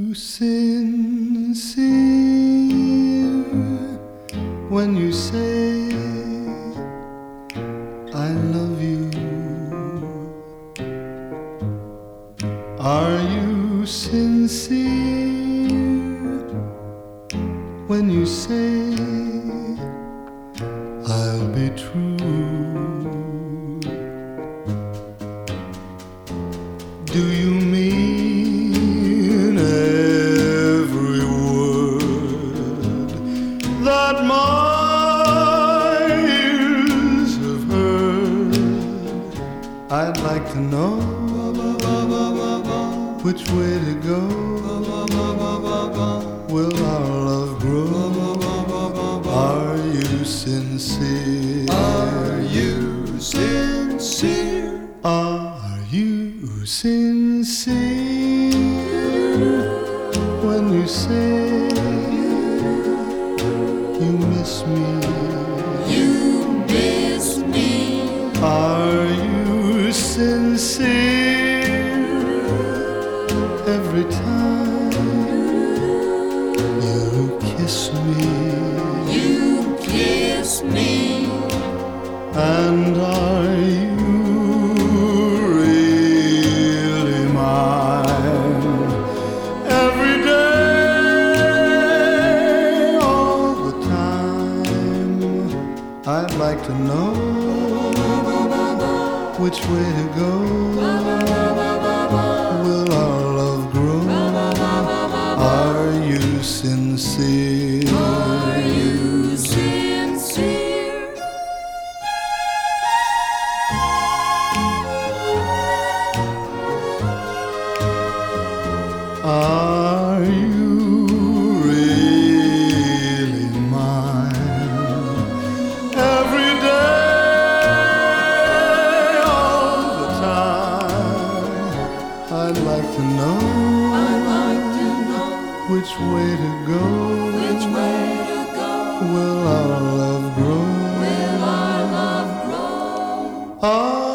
sincere when you say I love you? Are you sincere when you say I'll be true? Do you mean every word that my ears have heard? I'd like to know which way to go. Will our love grow? Are you sincere? Are you sincere? Are you sincere when you say you miss me? You miss me. Are you sincere every time you kiss me? You kiss me. And are you really mine every day, all the time? I'd like to know which way to go. Will our love grow? Are you sincere? Are you sincere? Are you really mine every day, all the time? I'd like to know which way to go. Which way to go? Will our love grow? Will our love grow?